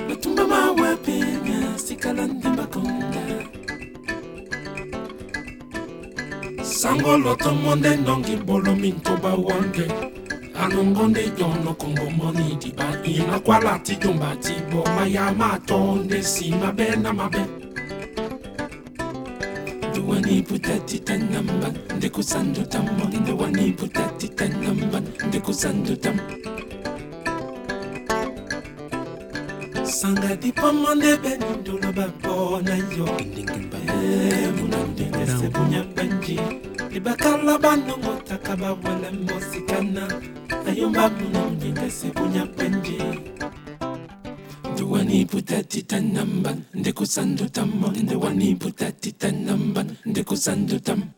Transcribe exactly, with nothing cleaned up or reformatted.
Tumba mawe penya sikalandi bakonda. Sangolo to monde ndongi bolo minto ba wange. Alongonde jono kongo moni di ba ina kwala ti jomba ti bo maya matonde si mabe na mabe. Duwani putati tanamban de kusando tam. Duwani putati tanamban de kusando tam. Sanga di pomande beni dolo babo na yo. Eh munande se punya benji. Ibakala bano ngota kaba wala mosikana. Ayomba munande se punya benji. Duwani putati tanamban de kusando tam. Duwani putati tanamban de kusando tam.